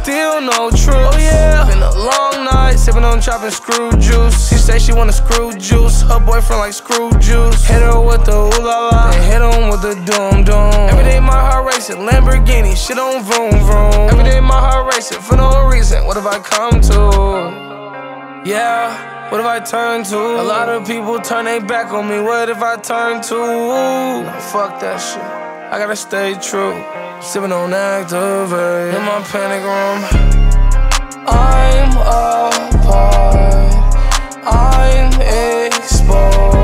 still no truth. Oh yeah, been a long night, sipping on chopping screw juice. She say she wanna screw juice, her boyfriend like screw juice. Hit her with the ooh la la, then hit him with the doom doom. Every day my heart racing, Lamborghini, shit on vroom vroom. Every day my heart racing, for no reason, what have I come to? Yeah, what have I turned to? A lot of people turn their back on me, what if I turn to? Nah, fuck that shit, I gotta stay true. Sippin' on Activate in my panic room. I'm apart, I'm exposed,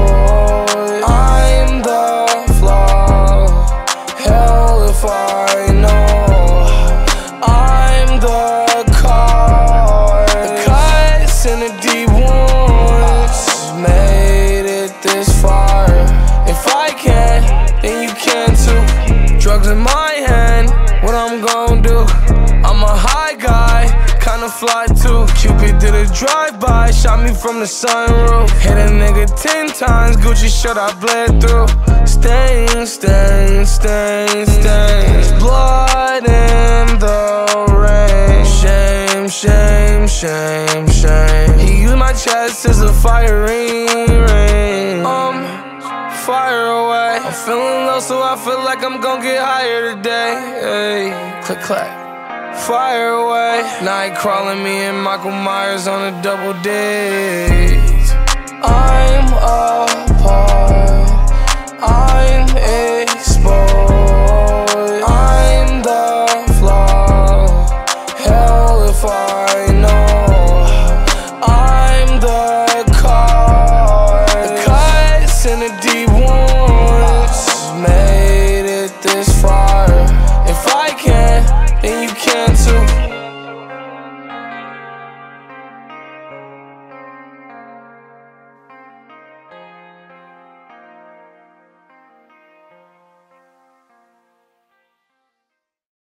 I'm the flaw. Hell if I know, I'm the cause. The cuts and the deep wounds made it this far. If I can, then you can too. Drugs in my hand, what I'm gon' do? I'm a high guy, kinda fly too. Cupid did a drive-by, shot me from the sunroof. Hit a nigga 10 times, Gucci shirt I bled through. Stains, stains, stains, stains. Blood in the rain. Shame, shame, shame, shame. He used my chest as a firing ring. Fire away. I'm feeling low, so I feel like I'm gon' get higher today. Hey, click clack. Fire away. Night crawling, me and Michael Myers on a double date. I'm